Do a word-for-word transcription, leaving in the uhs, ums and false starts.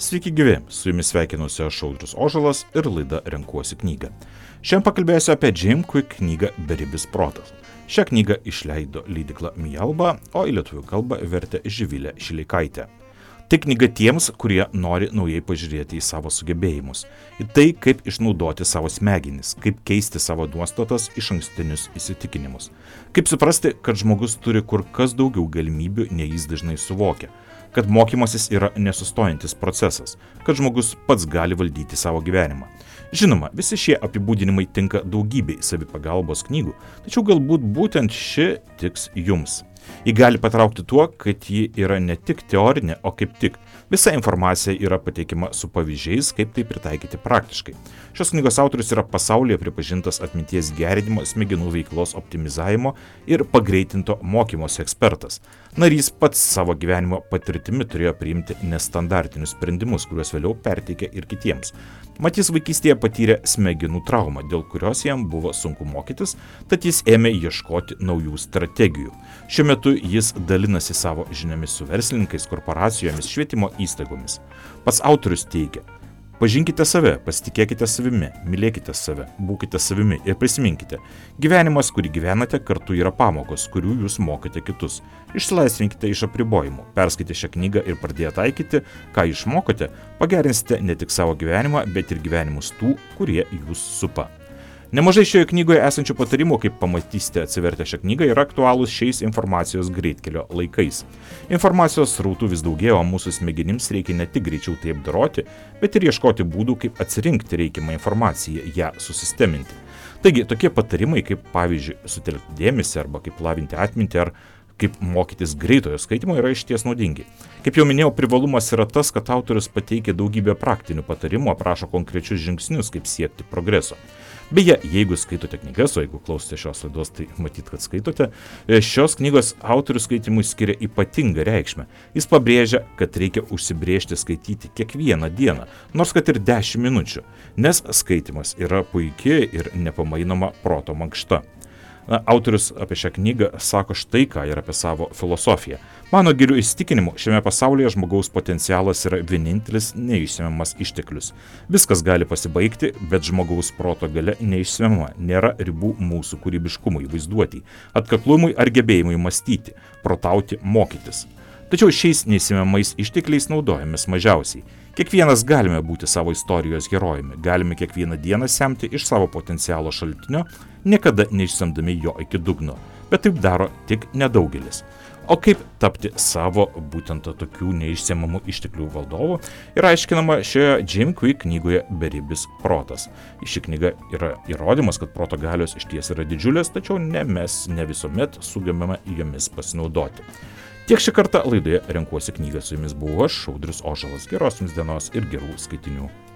Sveiki gyvi, su jumis sveikinuosi aš Audrius Ožalas ir laida Renkuosi knygą. Šiandien pakalbėsiu apie Jim Quick knygą Beribis protas. Šią knygą išleido leidykla Mialba, o į lietuvių kalbą vertė Živilė Šileikaitė. Tai knyga tiems, kurie nori naujai pažiūrėti į savo sugebėjimus, į tai, kaip išnaudoti savo smegenis, kaip keisti savo nuostatas iš ankstinius įsitikinimus, kaip suprasti, kad žmogus turi kur kas daugiau galimybių, nei jis dažnai suvokia, kad mokymasis yra nesustojantis procesas, kad žmogus pats gali valdyti savo gyvenimą. Žinoma, visi šie apibūdinimai tinka daugybei savipagalbos knygų, tačiau galbūt būtent ši tiks jums. Ji gali patraukti tuo, kad ji yra ne tik teorinė, o kaip tik visa informacija yra pateikiama su pavyzdžiais, kaip tai pritaikyti praktiškai. Šios knygos autorius yra pasaulyje pripažintas atminties gerinimo, smegenų veiklos optimizavimo ir pagreitinto mokymosi ekspertas. Narys pats savo gyvenimo patirtimi turėjo priimti nestandartinius sprendimus, kuriuos vėliau perteikė ir kitiems. Mat jis vaikystėje patyrė smegenų traumą, dėl kurios jam buvo sunku mokytis, tad jis ėmė ieškoti naujų strategijų. Šiuo metu jis dalinasi savo žiniomis su verslininkais, korporacijomis, švietimo įstaigomis. Pats autorius teigia: pažinkite save, pasitikėkite savimi, mylėkite save, būkite savimi ir prisiminkite, gyvenimas, kurį gyvenate, kartu yra pamokos, kurių jūs mokate kitus. Išsilaisvinkite iš apribojimų, perskaitę šią knygą ir pradėję taikyti, ką išmokote, pagerinsite ne tik savo gyvenimą, bet ir gyvenimus tų, kurie jūs supa. Nemažai šioje knygoje esančių patarimų, kaip pamatysite atsivertę šią knygą, yra aktualūs šiais informacijos greitkelio laikais. Informacijos srautų vis daugėja, o mūsų smegenims reikia ne tik greičiau tai apdoroti, bet ir ieškoti būdų, kaip atsirinkti reikiamą informaciją, ją susisteminti. Taigi, tokie patarimai, kaip pavyzdžiui, sutelkti dėmesį arba kaip lavinti atmintį ar kaip mokytis greitojo skaitimo, yra išties naudingi. Kaip jau minėjau, privalumas yra tas, kad autorius pateikia daugybę praktinių patarimų, aprašo konkrečius žingsnius, kaip siekti progreso. Beje, jeigu skaitote knygas, o jeigu klausote šios laidos, tai matyt, kad skaitote, šios knygos autorius skaitimui skiria ypatingą reikšmę. Jis pabrėžia, kad reikia užsibrėžti skaityti kiekvieną dieną, nors kad ir dešimt minučių, nes skaitimas yra puikiai ir nepamainoma proto mankšta. Na, autorius apie šią knygą sako štai ką ir apie savo filosofiją. Mano giliu įsitikinimu, šiame pasaulyje žmogaus potencialas yra vienintelis neišsemiamas išteklius. Viskas gali pasibaigti, bet žmogaus proto galia neišsemiama, nėra ribų mūsų kūrybiškumui, vaizduotei, atkaklumui ar gebėjimui mąstyti, protauti, mokytis. Tačiau šiais neišsemiamais ištekliais naudojamės mažiausiai. Kiekvienas galime būti savo istorijos herojumi, galime kiekvieną dieną semti iš savo potencialo šaltinio, niekada neišsemdami jo iki dugno, bet taip daro tik nedaugelis. O kaip tapti savo būtent tokių neišsemiamų išteklių valdovu yra aiškinama šioje Jim Quick knygoje Beribis protas. Ši knyga yra įrodymas, kad proto galios išties yra didžiulės, tačiau ne mes ne visuomet sugebame jomis pasinaudoti. Tiek šį kartą laidoje Renkuosi knygą, su jumis buvau aš, Audrius Ožalas. Geros jums dienos ir gerų skaitinių.